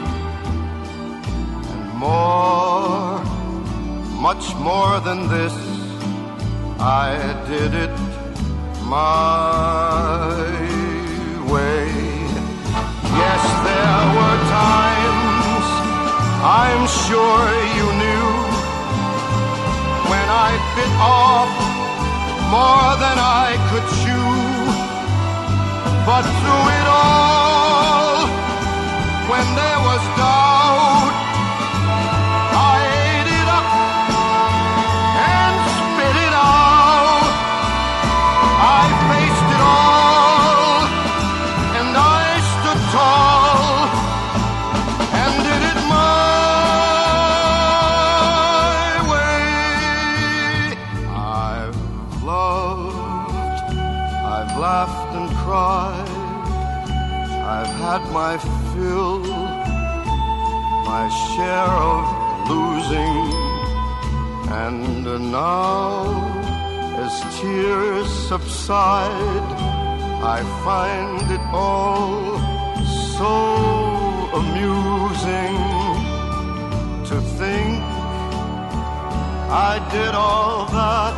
and more, much more than this, I did it my way. Yes, there were times, I'm sure you knew, when I bit off more than I could chew. But through it all, when there was doubt, I ate it up and spit it out. I faced it all, and I stood tall, and did it my way. I've loved, I've laughed and cried, I've had my fill, my share of losing, and now, as tears subside, I find it all so amusing to think I did all that,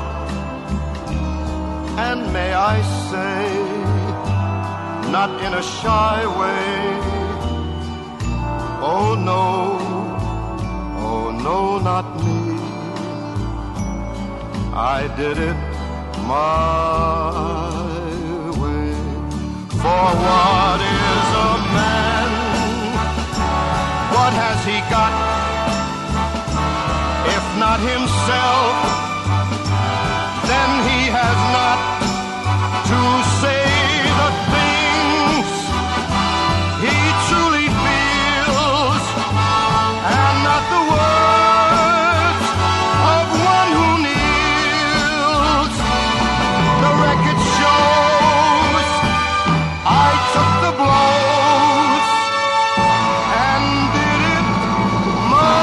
and may I say, not in a shy way, oh no, oh no, not me. I did it my way. For what is a man? What has he got? If not himself, then he has not to say the things he truly feels, and not the words of one who kneels. The record shows I took the blows and did it my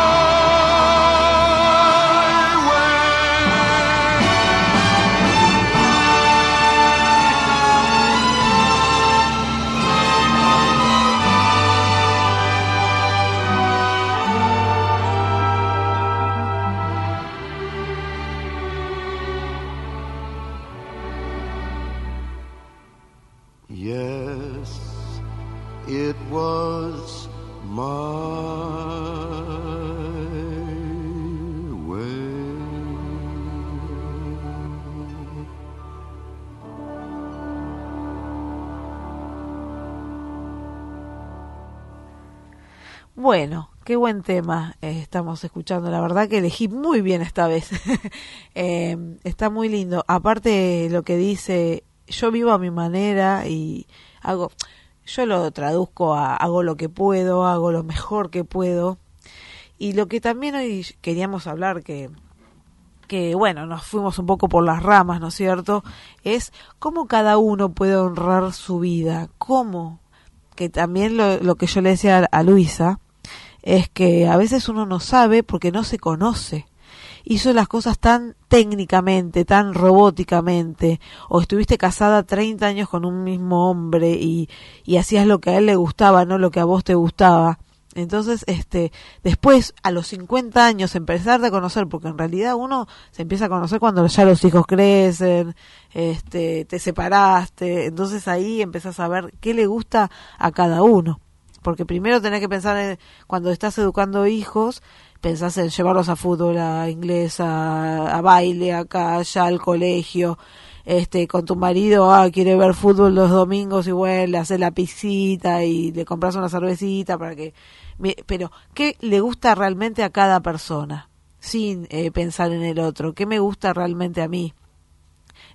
Yes, it was my way. Bueno, qué buen tema eh, estamos escuchando. La verdad que elegí muy bien esta vez. eh, está muy lindo. Aparte lo que dice, yo vivo a mi manera y hago, yo lo traduzco a hago lo que puedo, hago lo mejor que puedo. Y lo que también hoy queríamos hablar, que que bueno, nos fuimos un poco por las ramas, ¿no es cierto? Es cómo cada uno puede honrar su vida, cómo, que también lo, lo que yo le decía a, a Luisa, es que a veces uno no sabe porque no se conoce. Hizo las cosas tan técnicamente, tan robóticamente, o estuviste casada treinta años con un mismo hombre y, y hacías lo que a él le gustaba, no lo que a vos te gustaba. Entonces, este, después, a los cincuenta años, empezarte a conocer, porque en realidad uno se empieza a conocer cuando ya los hijos crecen, este, te separaste, entonces ahí empezás a ver qué le gusta a cada uno. Porque primero tenés que pensar en, cuando estás educando hijos, pensás en llevarlos a fútbol, a inglés, a, a baile, acá, allá, al colegio. Este, con tu marido, ah, quiere ver fútbol los domingos y bueno, le haces la pisita y le compras una cervecita para que... Pero, ¿qué le gusta realmente a cada persona? Sin eh, pensar en el otro. ¿Qué me gusta realmente a mí?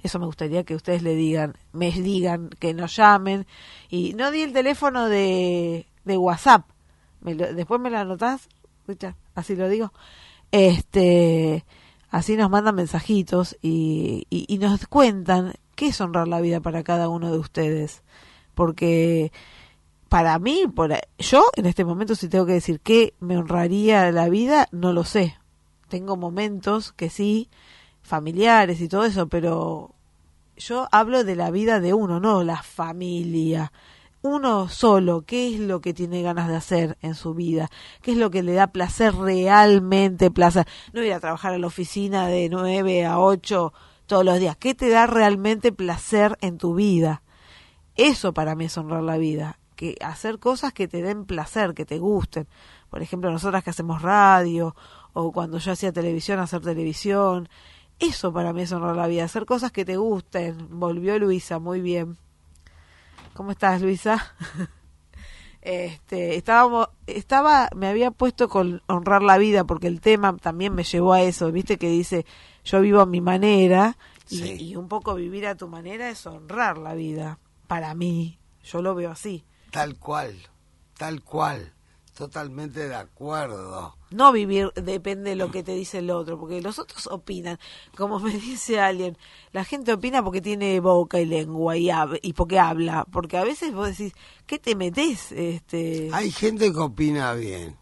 Eso me gustaría que ustedes le digan, me digan, que nos llamen. Y no di el teléfono de, de WhatsApp. Me lo, después me lo anotás, Richard, así lo digo. Este, así nos mandan mensajitos y, y, y nos cuentan qué es honrar la vida para cada uno de ustedes. Porque para mí, por, yo en este momento, si tengo que decir qué me honraría la vida, no lo sé. Tengo momentos que sí, familiares y todo eso, pero yo hablo de la vida de uno, no la familia. Uno solo, ¿qué es lo que tiene ganas de hacer en su vida? ¿Qué es lo que le da placer, realmente placer? No ir a trabajar a la oficina de nueve a ocho todos los días. ¿Qué te da realmente placer en tu vida? Eso para mí es honrar la vida. Que hacer cosas que te den placer, que te gusten. Por ejemplo, nosotras que hacemos radio, o cuando yo hacía televisión, hacer televisión. Eso para mí es honrar la vida, hacer cosas que te gusten. Volvió Luisa, muy bien. ¿Cómo estás, Luisa? Este, estábamos, estaba, me había puesto con honrar la vida porque el tema también me llevó a eso, viste que dice, yo vivo a mi manera y, Sí. y un poco vivir a tu manera es honrar la vida, para mí, yo lo veo así. Tal cual, tal cual, totalmente de acuerdo. No vivir depende de lo que te dice el otro, porque los otros opinan. Como me dice alguien, la gente opina porque tiene boca y lengua y, hab- y porque habla. Porque a veces vos decís, ¿qué te metés? Este... Hay gente que opina bien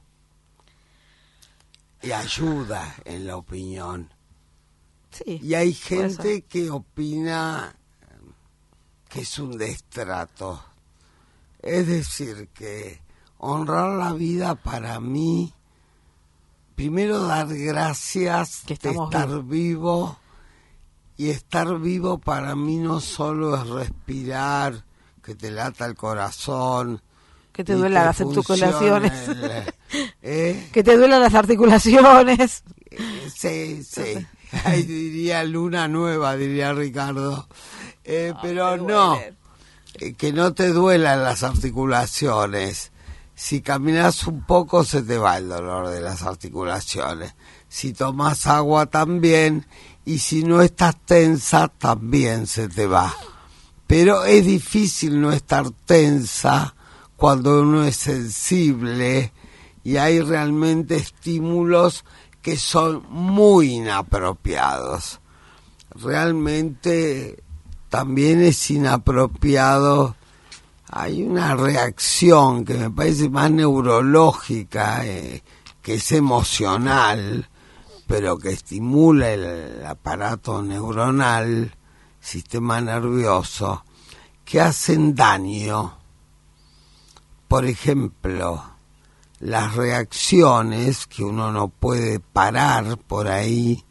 y ayuda en la opinión. Sí, Y hay puede ser. gente que opina que es un destrato. Es decir, que honrar la vida para mí, primero dar gracias Que de estamos estar vivo. Y estar vivo para mí no solo es respirar, que te lata el corazón, Que te y duelan que las articulaciones. funcione el- ¿eh? Que te duelan las articulaciones. Eh, Sí, sí. Ahí diría luna nueva, diría Ricardo. Eh, pero te no, duelen. eh, que no te duelan las articulaciones. Si caminas un poco se te va el dolor de las articulaciones. Si tomas agua también, y si no estás tensa también se te va. Pero es difícil no estar tensa cuando uno es sensible y hay realmente estímulos que son muy inapropiados. Realmente también es inapropiado. Hay una reacción que me parece más neurológica, eh, que es emocional, pero que estimula el aparato neuronal, sistema nervioso, que hacen daño. Por ejemplo, las reacciones que uno no puede parar por ahí,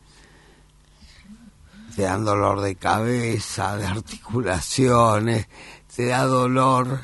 te dan dolor de cabeza, de articulaciones, te da dolor,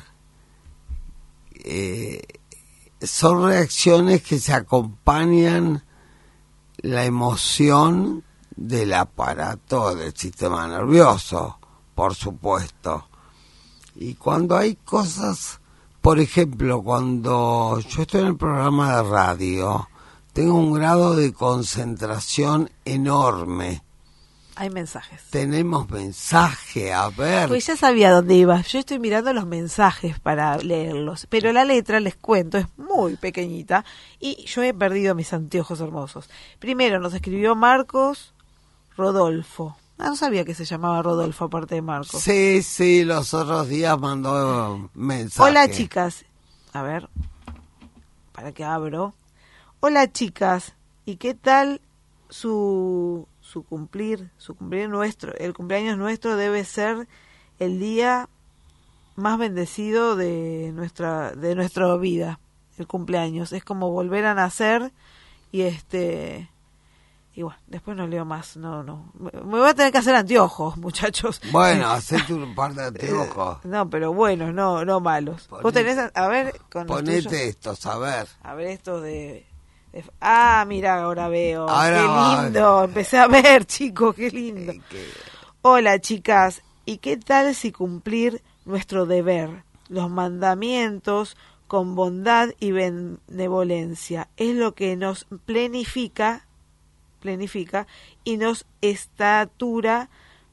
eh, son reacciones que se acompañan la emoción del aparato del sistema nervioso, por supuesto. Y cuando hay cosas, por ejemplo, cuando yo estoy en el programa de radio, tengo un grado de concentración enorme. Hay mensajes. Tenemos mensaje, a ver. Pues ya sabía dónde iba. Yo estoy mirando los mensajes para leerlos, pero la letra, les cuento, es muy pequeñita y yo he perdido mis anteojos hermosos. Primero nos escribió Marcos Rodolfo. Ah, no sabía que se llamaba Rodolfo aparte de Marcos. Sí, sí, los otros días mandó mensaje. Hola, chicas. A ver, para que abro. Hola, chicas. ¿Y qué tal su su cumplir, su cumplir nuestro? El cumpleaños nuestro debe ser el día más bendecido de nuestra de nuestra vida. El cumpleaños es como volver a nacer y este y bueno, después no leo más, no, no. Me me voy a tener que hacer anteojos, muchachos. Bueno, hacete un par de anteojos. No, pero buenos, no, no malos. Ponete- Vos tenés, a, a ver, con los tuyos. Ponete estos, a ver. A ver estos de, de- ah, mira, ahora veo. Ahora qué va. lindo. Empecé a ver, chicos, qué lindo. Eh, que- Hola, chicas. ¿Y qué tal si cumplir nuestro deber, los mandamientos con bondad y benevolencia es lo que nos plenifica, plenifica y nos estatura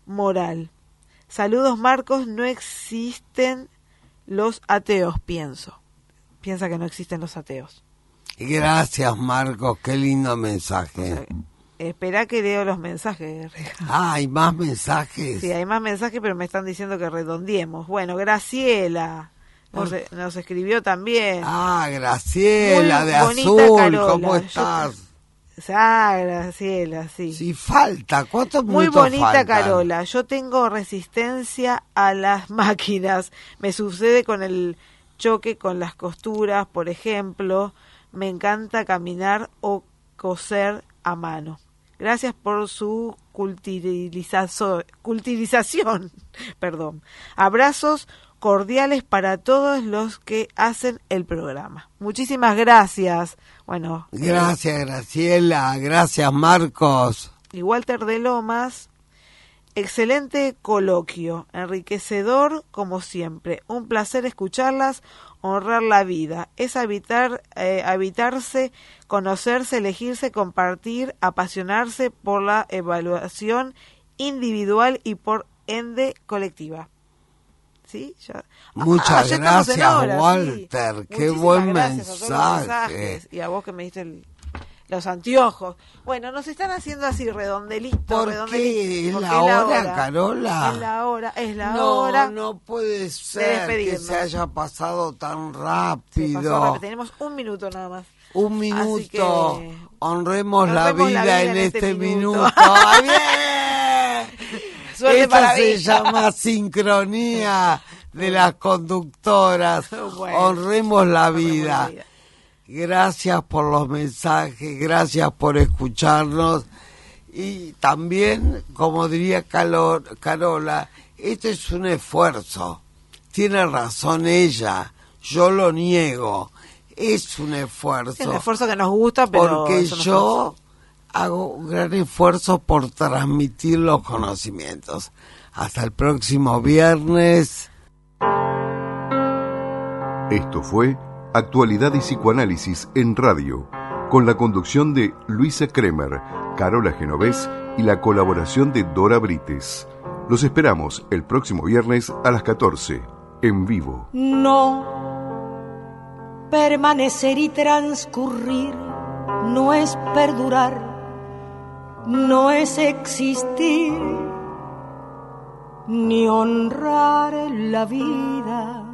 moral. Saludos, Marcos, no existen los ateos, pienso. Piensa que no existen los ateos. Gracias, Marcos, qué lindo mensaje. O sea, espera que leo los mensajes. Ah, ¿hay más mensajes? Sí, hay más mensajes, pero me están diciendo que redondeemos. Bueno, Graciela nos, nos escribió también. Ah, Graciela, Muy de bonita Azul, Carola. ¿cómo Yo- estás? Ah, Graciela, sí. Si falta, ¿cuántos Muy minutos bonita faltan? Carola. Yo tengo resistencia a las máquinas. Me sucede con el choque con las costuras, por ejemplo. Me encanta caminar o coser a mano. Gracias por su culturizazo- culturización. Perdón. Abrazos cordiales para todos los que hacen el programa. Muchísimas gracias. Bueno, Gracias, Graciela. Gracias, Marcos. y Walter de Lomas, excelente coloquio, enriquecedor como siempre, un placer escucharlas, honrar la vida, es habitar, eh, habitarse, conocerse, elegirse, compartir, apasionarse por la evaluación individual y por ende colectiva. ¿Sí? Ya. Muchas Ah, ya estamos en gracias, hora, Walter. sí. Qué Muchísimas buen gracias a todos los mensaje. mensajes. Y a vos que me diste el- los anteojos. Bueno, nos están haciendo así redondelitos. ¿Por redondelitos, qué? ¿Es porque la hora, Carola? Es la hora, es la no, hora. no puede ser que despedirnos. se haya pasado tan Se rápido. pasó rápido. Tenemos un minuto nada más. Un Así minuto. que- Honremos, la, Honremos vida la vida en en este, este minuto. minuto. ¡Ah, bien! Suerte Esto para se mí. llama sincronía de las conductoras. Bueno, Honremos la honremos vida. la vida. Gracias por los mensajes, gracias por escucharnos. Y también, como diría Calo- Carola, esto es un esfuerzo. Tiene razón ella, yo lo niego. Es un esfuerzo. Es un esfuerzo que nos gusta, pero porque es un yo hago un gran esfuerzo por transmitir los conocimientos. Hasta el próximo viernes. Esto fue Actualidad y Psicoanálisis en Radio, con la conducción de Luisa Kremer, Carola Genovés y la colaboración de Dora Brites. Los esperamos el próximo viernes a las catorce, en vivo. No, permanecer y transcurrir no es perdurar, no es existir, ni honrar la vida.